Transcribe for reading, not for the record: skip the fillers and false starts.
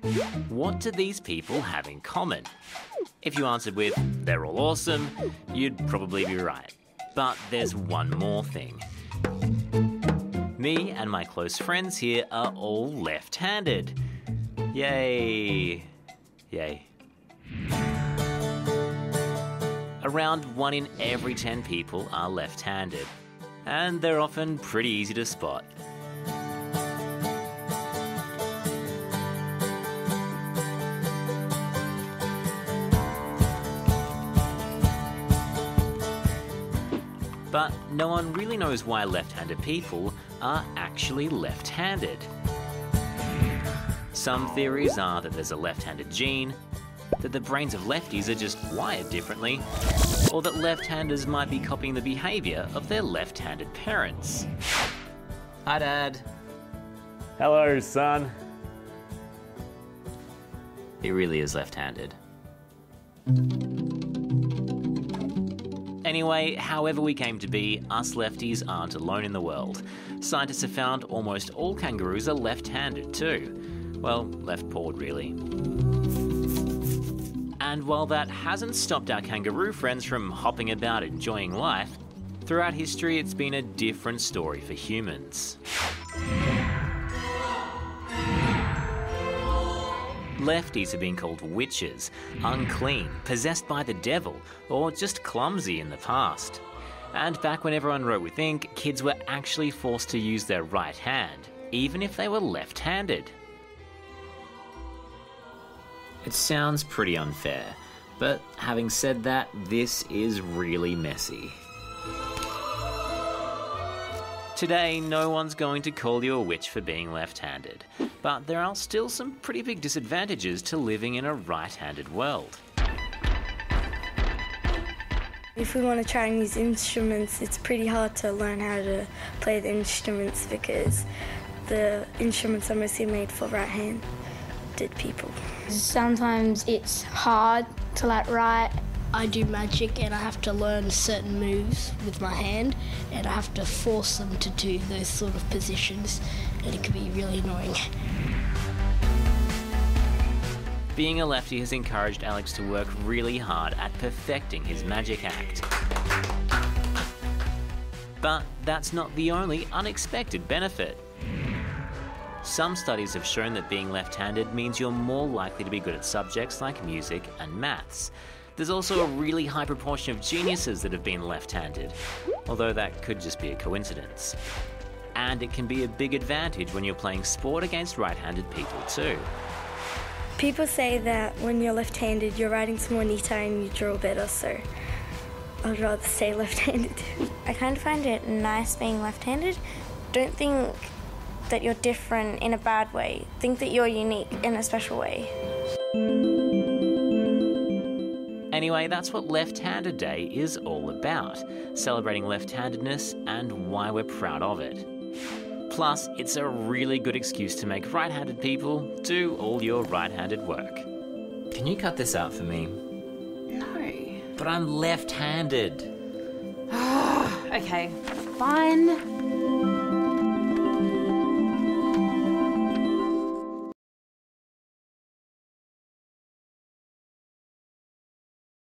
What do these people have in common? If you answered with, they're all awesome, you'd probably be right. But there's one more thing. Me and my close friends here are all left-handed. Yay. Yay. Around 1 in every 10 people are left-handed, and they're often pretty easy to spot. But no one really knows why left-handed people are actually left-handed. Some theories are that there's a left-handed gene, that the brains of lefties are just wired differently, or that left-handers might be copying the behaviour of their left-handed parents. Hi, Dad. Hello, son. He really is left-handed. Anyway, however we came to be, us lefties aren't alone in the world. Scientists have found almost all kangaroos are left-handed too. Well, left-pawed really. And while that hasn't stopped our kangaroo friends from hopping about enjoying life, throughout history it's been a different story for humans. Lefties have been called witches, unclean, possessed by the devil, or just clumsy in the past. And back when everyone wrote with ink, kids were actually forced to use their right hand, even if they were left-handed. It sounds pretty unfair, but having said that, this is really messy. Today, no one's going to call you a witch for being left-handed, but there are still some pretty big disadvantages to living in a right-handed world. If we want to try and use instruments, it's pretty hard to learn how to play the instruments because the instruments are mostly made for right-handed people. Sometimes it's hard to write. I do magic and I have to learn certain moves with my hand and I have to force them to do those sort of positions and it can be really annoying. Being a lefty has encouraged Alex to work really hard at perfecting his magic act. But that's not the only unexpected benefit. Some studies have shown that being left-handed means you're more likely to be good at subjects like music and maths. There's also a really high proportion of geniuses that have been left-handed, although that could just be a coincidence. And it can be a big advantage when you're playing sport against right-handed people too. People say that when you're left-handed, your writing's more neater and you draw better, so I'd rather stay left-handed. I kind of find it nice being left-handed. Don't think that you're different in a bad way. Think that you're unique in a special way. Anyway, that's what Left-Handed Day is all about, celebrating left-handedness and why we're proud of it. Plus, it's a really good excuse to make right-handed people do all your right-handed work. Can you cut this out for me? No. But I'm left-handed. Okay, fine.